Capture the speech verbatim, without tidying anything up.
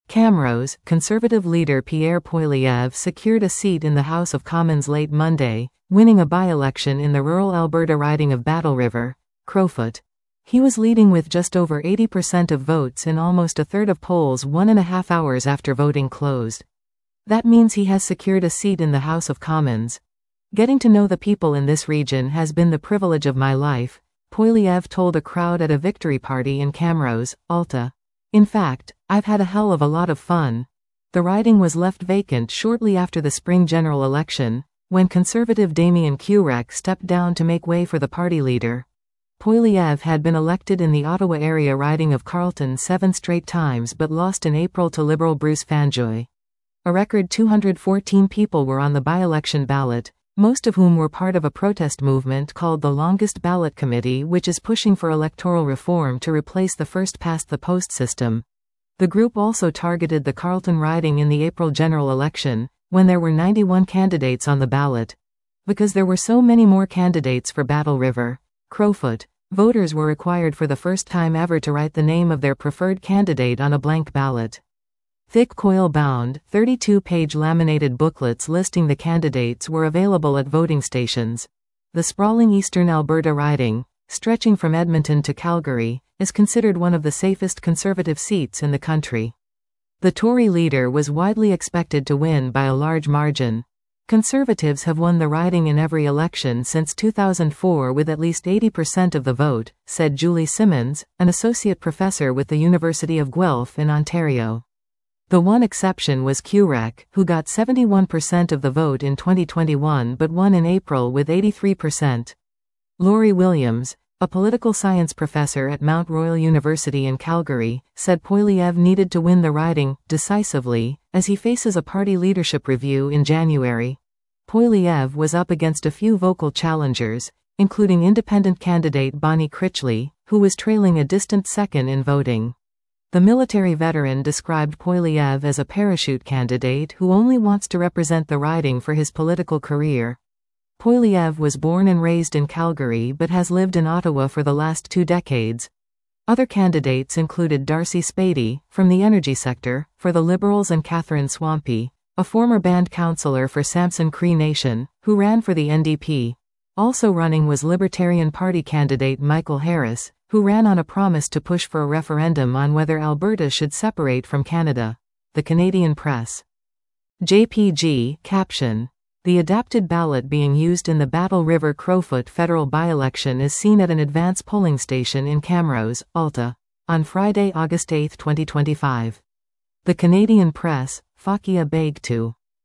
Camrose, Conservative leader Pierre Poilievre secured a seat in the House of Commons late Monday, winning a by-election in the rural Alberta riding of Battle River, Crowfoot. He was leading with just over eighty percent of votes in almost a third of polls one and a half hours after voting closed. That means he has secured a seat in the House of Commons. Getting to know the people in this region has been the privilege of my life, Poilievre told a crowd at a victory party in Camrose, Alta. In fact, I've had a hell of a lot of fun. The riding was left vacant shortly after the spring general election, when Conservative Damien Curec stepped down to make way for the party leader. Poilievre had been elected in the Ottawa area riding of Carleton seven straight times but lost in April to Liberal Bruce Fanjoy. A record two hundred fourteen people were on the by-election ballot, most of whom were part of a protest movement called the Longest Ballot Committee, which is pushing for electoral reform to replace the first-past-the-post system. The group also targeted the Carleton riding in the April general election, when there were ninety-one candidates on the ballot. Because there were so many more candidates for Battle River, Crowfoot, voters were required for the first time ever to write the name of their preferred candidate on a blank ballot. Thick coil-bound, thirty-two page laminated booklets listing the candidates were available at voting stations. The sprawling eastern Alberta riding, stretching from Edmonton to Calgary, is considered one of the safest Conservative seats in the country. The Tory leader was widely expected to win by a large margin. Conservatives have won the riding in every election since two thousand four with at least eighty percent of the vote, said Julie Simmons, an associate professor with the University of Guelph in Ontario. The one exception was Curec, who got seventy-one percent of the vote in twenty twenty-one but won in April with eighty-three percent. Laurie Williams, a political science professor at Mount Royal University in Calgary, said Poilievre needed to win the riding decisively, as he faces a party leadership review in January. Poilievre was up against a few vocal challengers, including independent candidate Bonnie Critchley, who was trailing a distant second in voting. The military veteran described Poilievre as a parachute candidate who only wants to represent the riding for his political career. Poilievre was born and raised in Calgary but has lived in Ottawa for the last two decades. Other candidates included Darcy Spady, from the energy sector, for the Liberals, and Catherine Swampy, a former band councillor for Samson Cree Nation, who ran for the N D P. Also running was Libertarian Party candidate Michael Harris, who ran on a promise to push for a referendum on whether Alberta should separate from Canada. The Canadian Press. J P G, caption. The adapted ballot being used in the Battle River Crowfoot federal by-election is seen at an advance polling station in Camrose, Alta, on Friday, August eighth, twenty twenty-five. The Canadian Press, Fakia Begtu.